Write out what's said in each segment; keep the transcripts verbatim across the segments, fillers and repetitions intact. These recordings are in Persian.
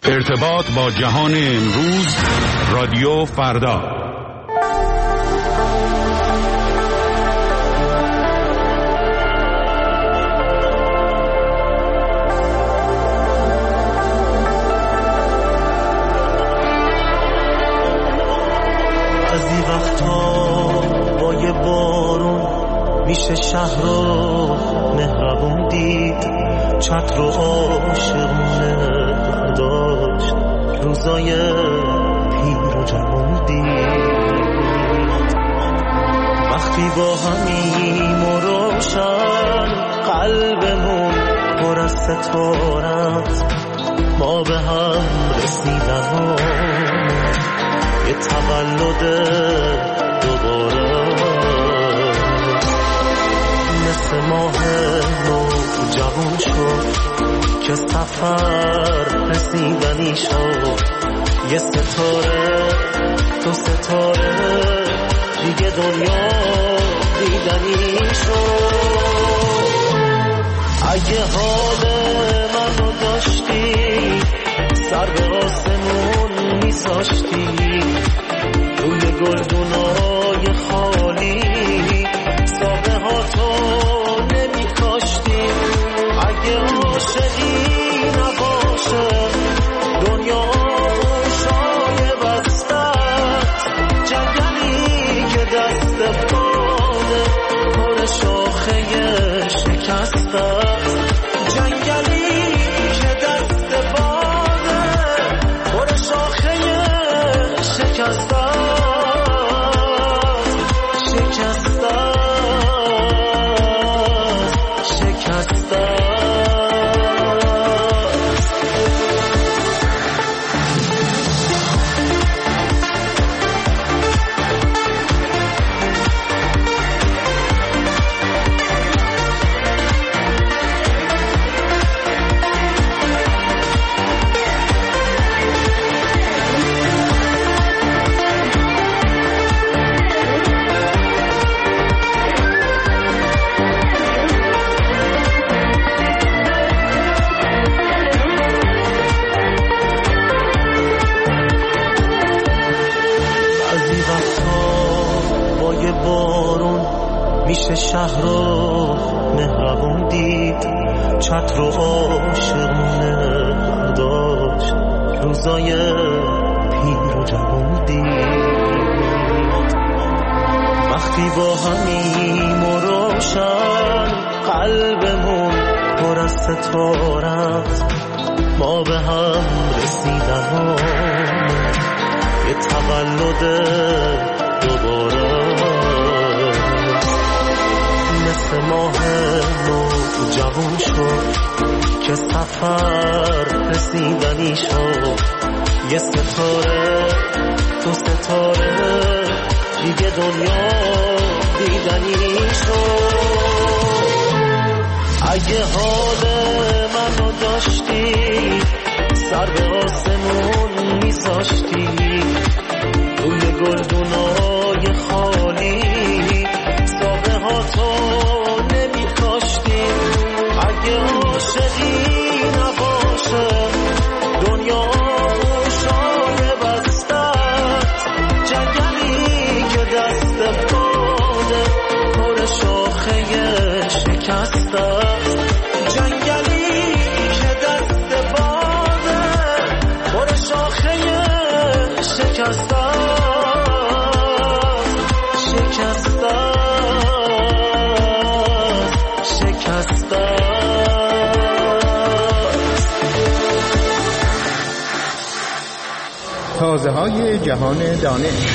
ارتباط با جهان امروز، رادیو فردا. از این وقتا با یه بارون میشه شهر رو مهربون دید، چتر و عاشقونه برداشت، روزای پیر و جوان دید. وقتی با همیم و روشن قلبمون پر از ستارت، ما به هم رسیدن یه تولد دوباره، مثل ماه نو جوان شد که سفر رسیدنی شد، یه ستاره تو ستاره دیگه دنیا دیدنی شد. اگه حال منو داشتی سر به آسمون میذاشتی، روی گلدونای خالی ساقه ها تو نمی کاشتی. اگه عاشقی نباشه دنیا خوشای بستت، جنگلی که دست باده پر شاخه شکستت، جنگلی که دست باده پر شاخه شکستت. میشه شهر رو مهربون دید، چتر و عاشقونه برداشت، روزای پیر و جوان دید. وقتی با همیم و روشن قلبمون پر از ستارت، ما به هم رسیدن یه تولد دوباره، مثل ماه نو جوان شد که سفر رسیدنی شد، یه ستاره تو ستاره دیگه دنیا دیدنی شد. اگه حال منو داشتی سر به آسمون میذاشتی، روی گلدونای خالی ساقه ها تو نمی کاشتی. اگه عاشقی نباشه دنیا خوشای بستت، جنگلی که دست باده پر شاخه شکستت، جنگلی که دست باده پر شاخه شکستت. تازه های جهان دانش.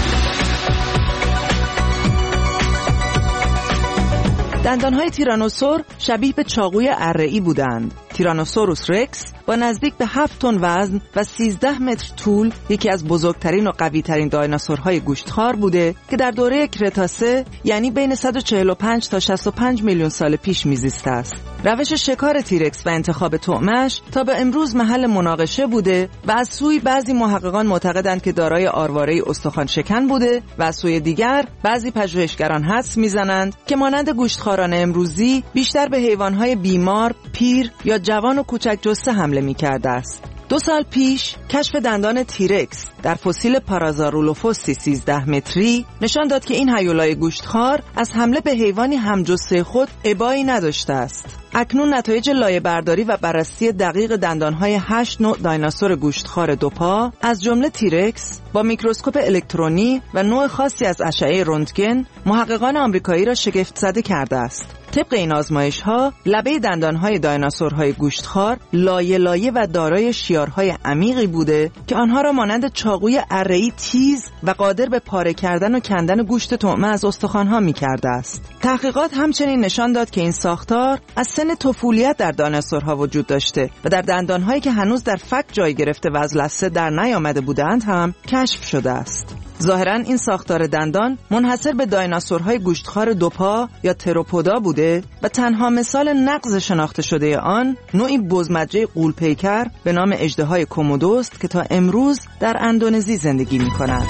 دندانهای تیرانوسور شبیه به چاقوی اره‌ای بودند. تیرانوسوروس رکس با نزدیک به هفت تن وزن و سیزده متر طول یکی از بزرگترین و قوی‌ترین دایناسورهای گوشتخوار بوده که در دوره کرتاسه یعنی بین صد و چهل و پنج تا شصت و پنج میلیون سال پیش میزیسته است. روش شکار تیرکس و انتخاب طعمش تا به امروز محل مناقشه بوده و از سوی بعضی محققان معتقدند که دارای آرواره استخوان شکن بوده و از سوی دیگر بعضی پژوهشگران حدس میزنند که مانند گوشتخواران امروزی بیشتر به حیوانات بیمار، پیر یا جوان و کوچک جثه حمله می‌کرده است. دو سال پیش کشف دندان تیرکس در فسیل پارازارولوفوسی سیزده متری نشان داد که این هیولای گوشتخوار از حمله به حیوانی همجثه خود ابایی نداشته است. اکنون نتایج لایه‌برداری و بررسی دقیق دندانهای هشت نوع دایناسور گوشتخوار دوپا از جمله تیرکس با میکروسکوپ الکترونی و نوع خاصی از اشعه رنتگن محققان آمریکایی را شگفت زده کرده است. طبق این آزمایش‌ها لبه دندانهای دایناسورهای گوشتخوار لایه لایه و دارای شیارهای عمیقی بوده که آنها را مانند چاقوی اره‌ای تیز و قادر به پاره کردن و کندن گوشت طعمه از استخوان‌ها می‌کرده است. تحقیقات همچنین نشان داد که این ساختار از سن طفولیت در دایناسورها وجود داشته و در دندانهایی که هنوز در فک جای گرفته و از لثه در نیامده بودند هم کشف شده است. ظاهراً این ساختار دندان منحصر به دایناسورهای گوشتخوار دوپا یا تروپودا بوده و تنها مثال نقض شناخته شده آن نوعی بزمجه غول‌پیکر به نام اژدهای کومودو است که تا امروز در اندونزی زندگی می‌کند.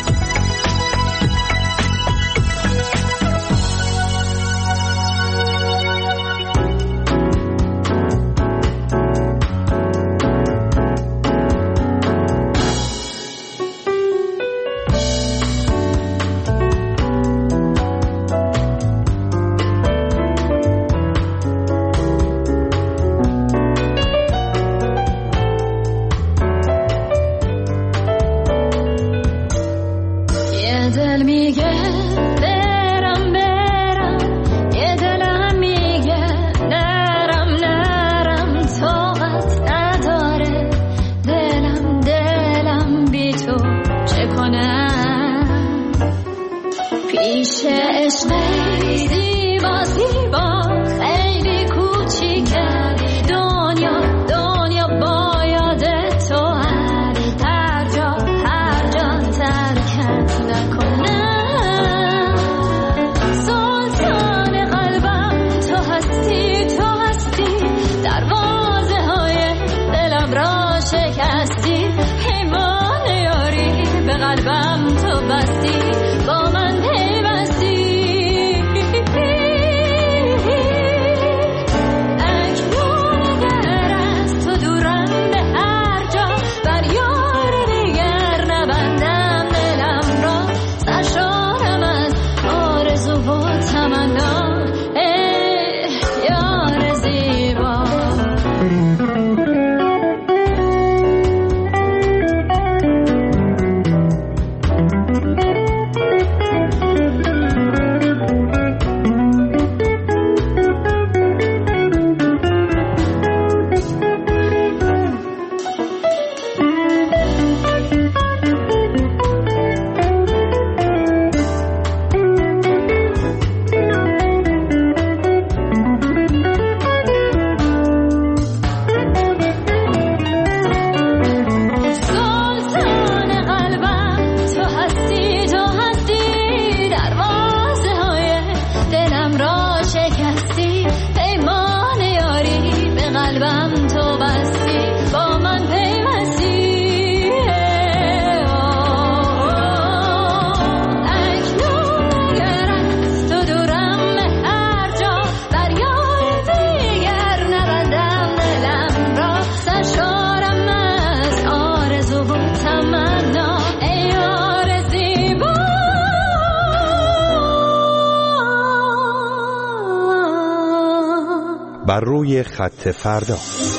بر روی خط فردا.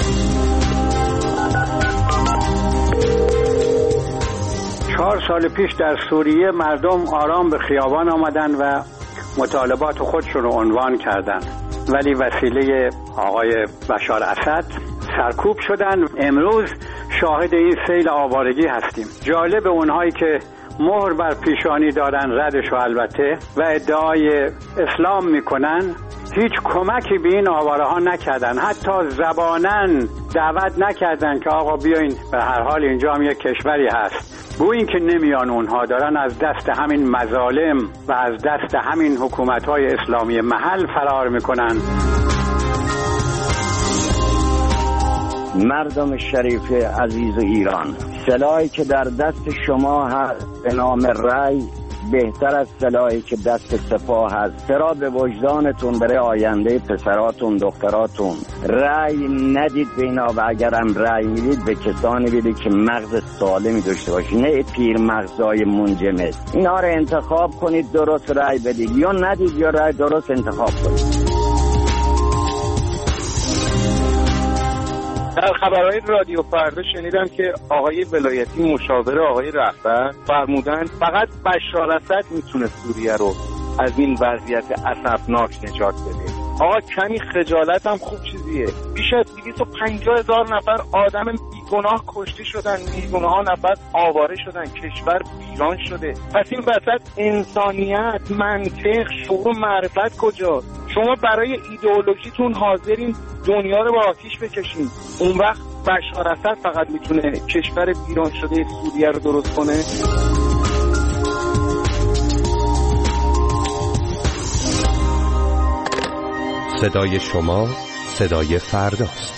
چهار سال پیش در سوریه مردم آرام به خیابان آمدن و مطالبات خودشون رو عنوان کردن، ولی وسیله آقای بشار اسد سرکوب شدن. امروز شاهد این سیل آوارگی هستیم. جالب اونهایی که مهر بر پیشانی دارن ردشو البته و ادعای اسلام میکنن هیچ کمکی به این آواره ها نکردن، حتی زبانن دعوت نکردن که آقا بیاین، به هر حال اینجا هم یک کشوری هست. بو این که نمیان اونها دارن از دست همین مظالم و از دست همین حکومت های اسلامی محل فرار میکنن. مردم شریف عزیز ایران، سلاحی که در دست شما هست به نام رأی بهتر از سلاحی که دست سپاه هست. چرا به وجدانتون برای آینده پسراتون دختراتون رأی ندید به اینا و اگرم رأی میدید به کسانی بدید که مغز سالمی داشته باشید، نه پیر مغزای منجمد. اینا رو انتخاب کنید، درست رأی بدید، یا ندید یا رأی درست انتخاب کنید. در خبرهای رادیو فردا شنیدم که آقای ولایتی مشاور آقای رهبر فرمودن فقط بشار اسد میتونه سوریه رو از این وضعیت اسفناک نجات بده. آقا کمی خجالت هم خوب چیزیه. بیش از دویست و پنجاه هزار نفر آدم بیگناه کشته شدن، میلیون ها نفر آواره شدن، کشور ویران شده. پس این وسط انسانیت، منطق، شعور و معرفت کجاست؟ شما برای ایدئولوژیتون حاضرین دنیا رو با آتیش بکشین، اون وقت بشار اسد فقط میتونه کشور ویران شده سوریه رو درست کنه؟ صدای شما صدای فرداست.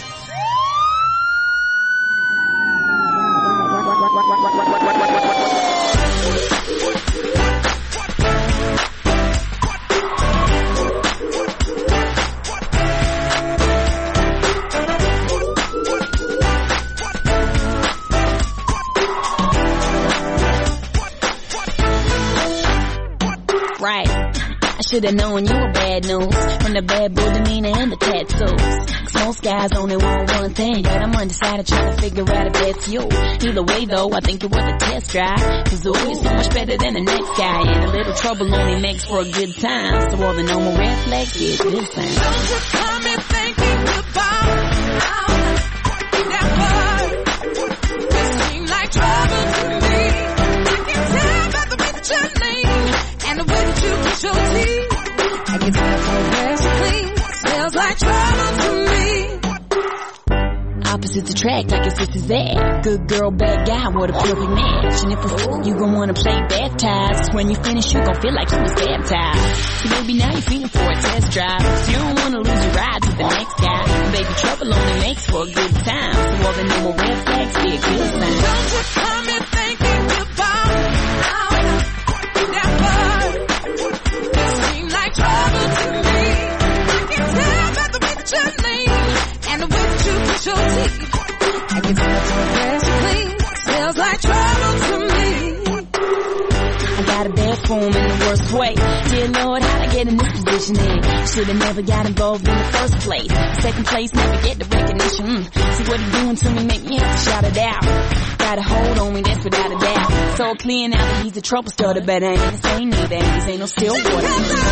Should've known you were bad news from the bad boy demeanor and the tattoos. Most guys only want one thing, but I'm undecided trying to figure out if that's you. Either way though, I think it was a test drive, cause ooh, you're so much better than the next guy, and a little trouble only makes for a good time. So all the normal red flags get this thing. Don't you come in thinking about how that word it seems like trouble to me. I can tell by the way that your name and the way that you push your teeth. I can tell your hair's clean, smells like trouble to me. Opposites attract like your sister's there. Good girl, bad guy, what a perfect match. And if a fool, you gon' wanna play baptized. When you finish, you gon' feel like you was baptized. So baby, now you're feeling for a test drive. So you don't wanna lose your ride to the next guy. And baby, trouble only makes for a good time. So all the normal red flags be a good sign. Don't you come in thinking about how that word it seems like trouble to me. I can tell by the way that your name and the way that you push your teeth. I can tell your hair's clean, smells like trouble to me. I got a bad form in the worst way. Dear Lord, how'd I get in this position in? Should've never got involved in the first place. Second place, never get the recognition. Mm. See what he's doing to me, make me have to shout it out. Got a hold on me, that's without a doubt. So clear now that he's a trouble starter, but I ain't the same neither, and this ain't no still water.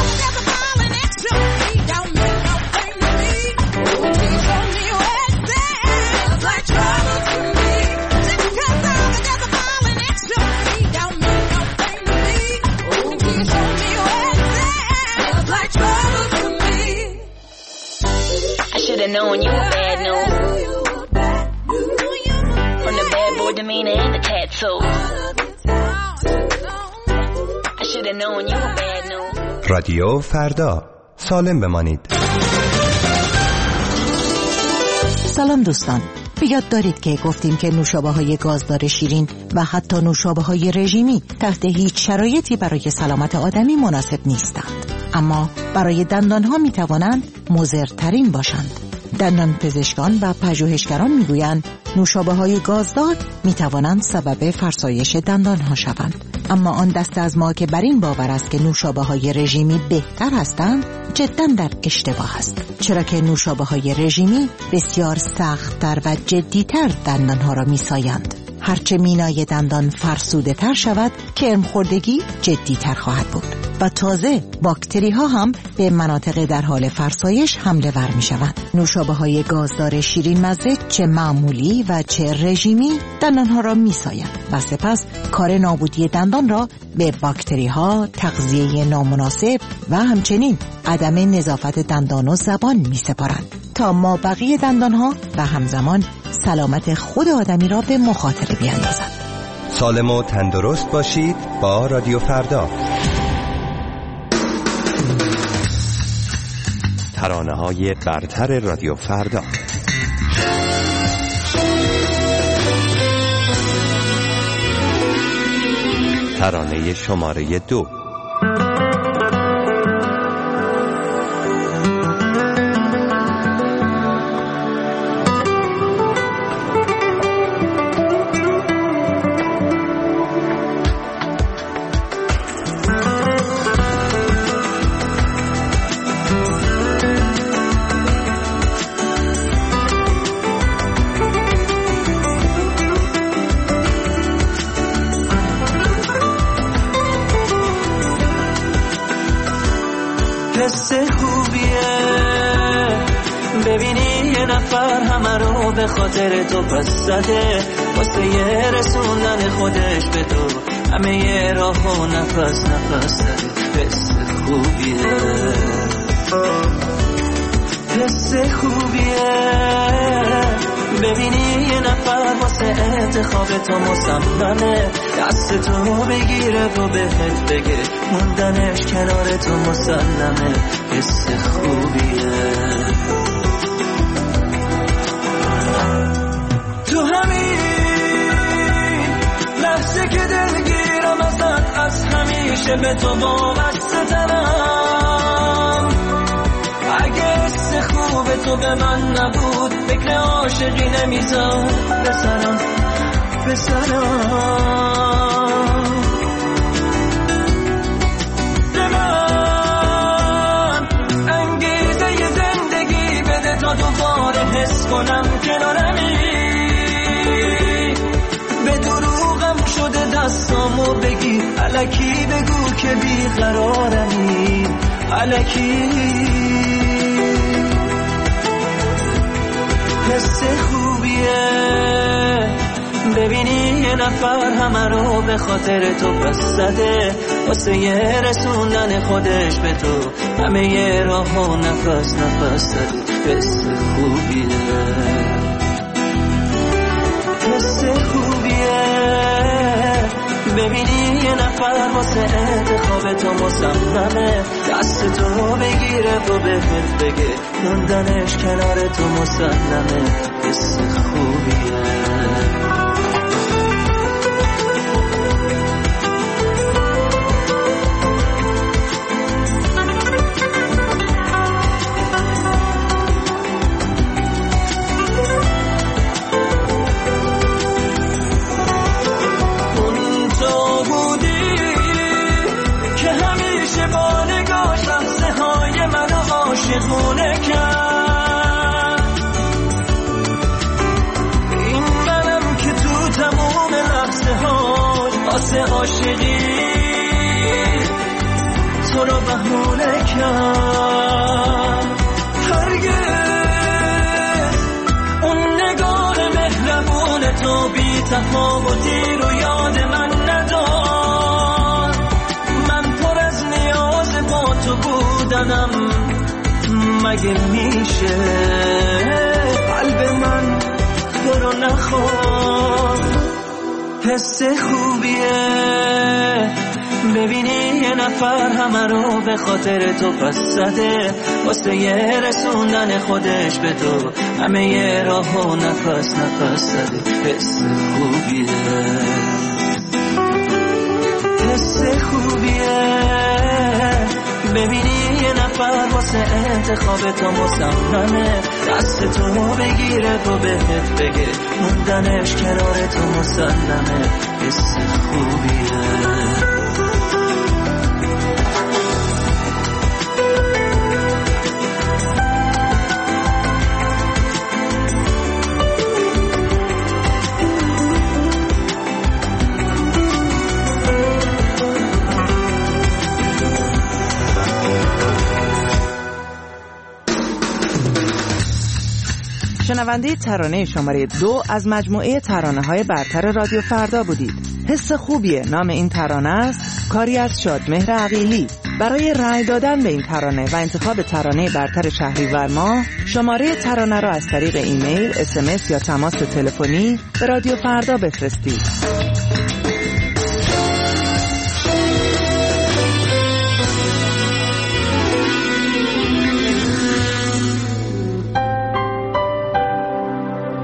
Should've known you were bad news from the bad boy demeanor and the tattoos. I should've known you were bad news. رادیو فردا، سالم بمانید. سلام دوستان، به یاد دارید که گفتیم که نوشابه‌های گازدار شیرین و حتی نوشابه‌های رژیمی تحت هیچ شرایطی برای سلامت آدمی مناسب نیستند، اما برای دندانها می توانند مضرترین باشند. دندان پزشکان و پژوهشگران می گویند نوشابه‌های گازدار می توانند سبب فرسایش دندانها شوند، اما آن دسته از ما که بر این باور است که نوشابه‌های رژیمی بهتر هستند جداً در اشتباه است، چرا که نوشابه‌های رژیمی بسیار سخت‌تر و جدی‌تر دندانها را می‌سایند. هرچه مینای دندان فرسوده تر شود، کرم‌خوردگی جدی‌تر خواهد بود و تازه باکتری ها هم به مناطق در حال فرسایش حمله ور می شوند. نوشابه های گازدار شیرین مزه چه معمولی و چه رژیمی دندان ها را می سایند و سپس کار نابودی دندان را به باکتری ها، تغذیه نامناسب و همچنین عدم نظافت دندان و زبان می سپارند تا ما بقیه دندان ها و همزمان سلامت خود آدمی را به مخاطره بیاندازند. سالم و تندرست باشید با رادیو فردا. ترانه‌های برتر رادیو فردا. ترانه شماره دو. حس خوبیه ببینی یه نفر همه رو به خاطر تو پس زده، واسه یه رسوندن خودش به تو همه یه راه و نفس نفس زده. حس خوبیه حس خوبیه ببینی یه نفر واسه انتخاب تو مصممه، دست تو بگیره و بهت بگه موندنش کنار تو مسلمه. حس خوبیه تو همین لحظه که دلگیرم ازت، از همیشه به تو وابسته ترم. اگه حس خوب تو به من نبود فکر عاشقی نمیذار بسرم بسرم به من انگیزه ی زندگی بده تا دوباره حس کنم کنارمی. به دروغم شده دستامو بگی، الکی بگو که بیقرارمی، الکی. حس خوبیه ببینی یه نفر همه رو به خاطر تو پس زده، واسه یه رسوندن خودش به تو همه یه راه و نفس نفس زده. حس خوبیه حس خوبیه ببینی یه نفر واسه انتخاب تو مصممه، دست تو بگیره و بهت بگه موندنش کنار تو مسلمه. حس خوبیه عاشقونه کرد. این منم که تو تمام لحظه ها واسه عاشقی تو رو بهونه کرد. هرگز اون نگاه مهربون تو بی تفاوتی رو یاد من ندار. من پر از نیاز با تو بودنم، مگه میشه قلب من تو رو نخواد. حس خوبیه ببینی یه نفر همه رو به خاطر تو پس زده، واسه یه رسوندن خودش به تو همه یه راه و نفس نفس زده. حس خوبیه حس خوبیه ببینی یه نفر واسه انتخاب تو مصممه، دست تو بگیره و بهت بگه موندنش کنار تو مسلمه. حس خوبیه شنونده ترانه شماره دو از مجموعه ترانه‌های برتر رادیو فردا بودید. حس خوبیه نام این ترانه است، کاری از شادمهر عقیلی. برای رأی دادن به این ترانه و انتخاب ترانه برتر شهریور ماه شماره ترانه را از طریق ایمیل، اس ام اس یا تماس تلفنی به رادیو فردا بفرستید.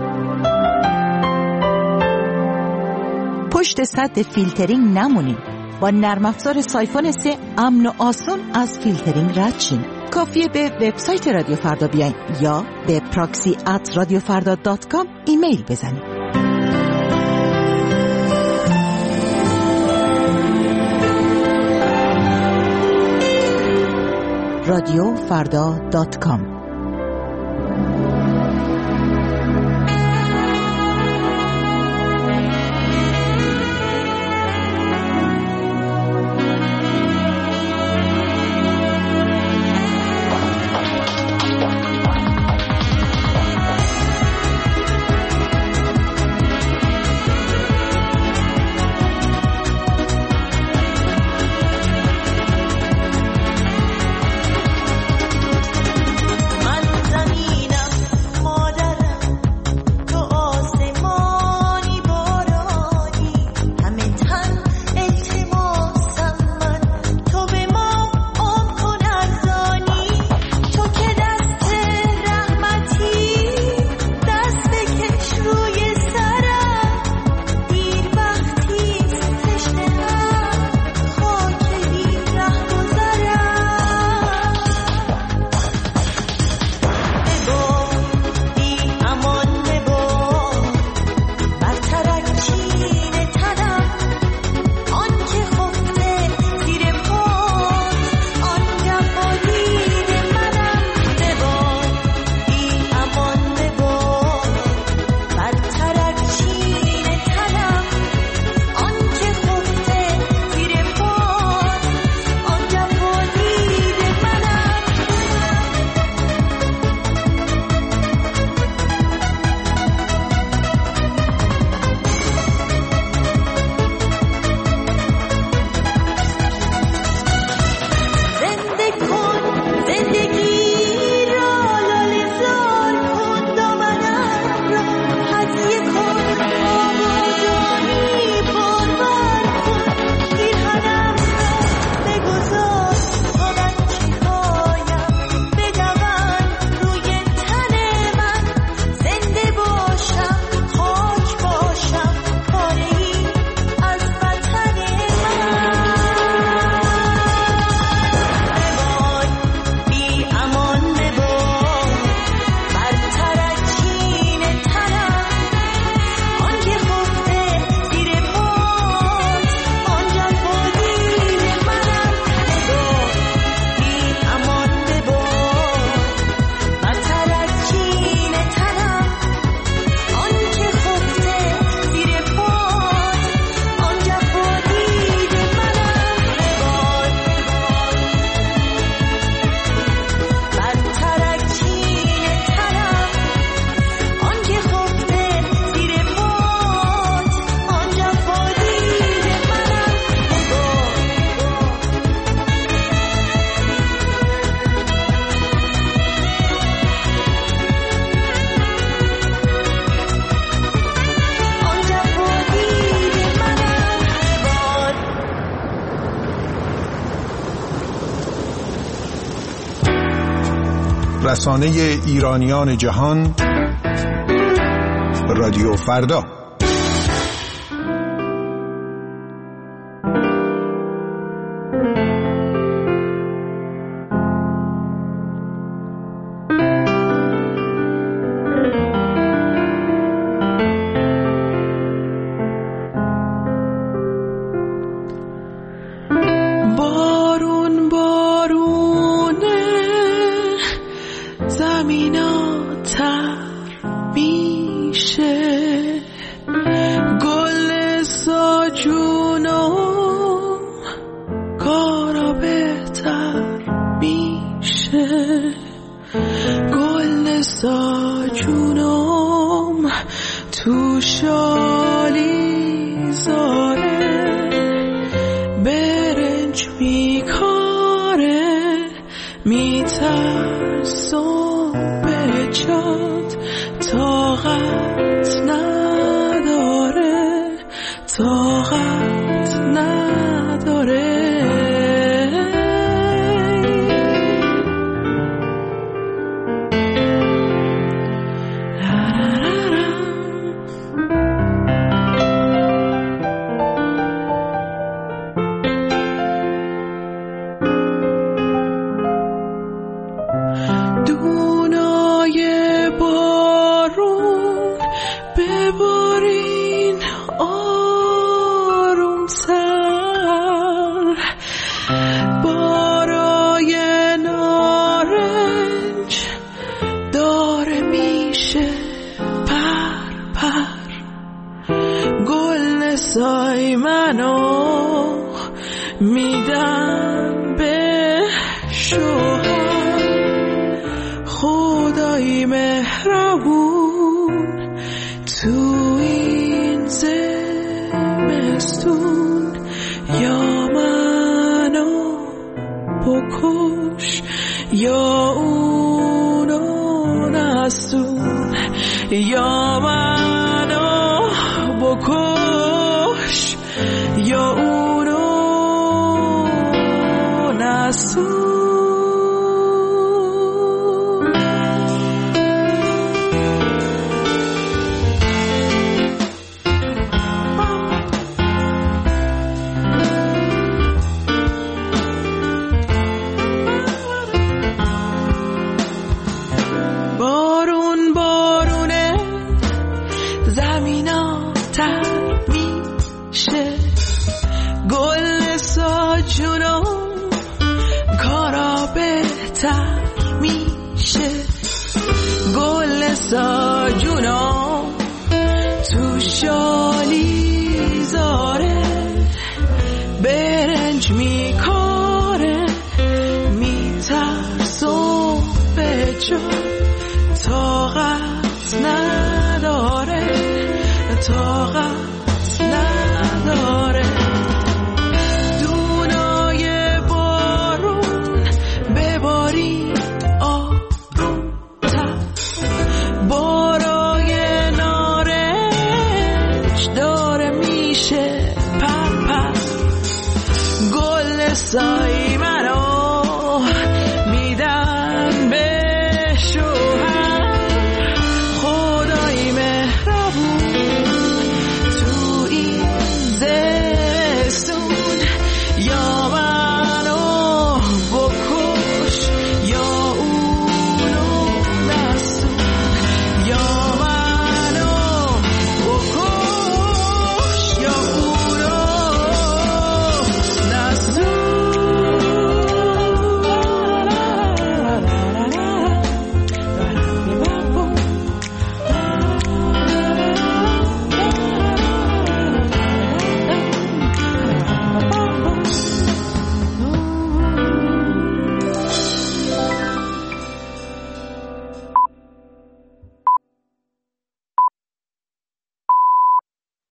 پشت سد فیلترینگ نمونید. با نرم افزار سایفون سه امن و آسان از فیلترینگ رد شین. کافیه به وبسایت رادیو فردا بیاین یا به پراکسی ات رادیو فردا دات کام ایمیل بزنید. رادیو فردا دات کام. رسانه ایرانیان جهان رادیو فردا. سای منو میدم به شوهر، خدای مهربون تو این زمستون یا منو بکش یا اونو نستون، یا منو بکش یا اونو نستون. بارون بارونه زمینا تر میشه، گل ساجونو کارا بهتر میشه، گل ساجونو تو شالی زاره برنج میکاره، میترسم به جا طاقت نداره، طاقت نداره. دونای بارون بباری آروم‌تر، بارای نارنج داره میشه پر پر، گل سای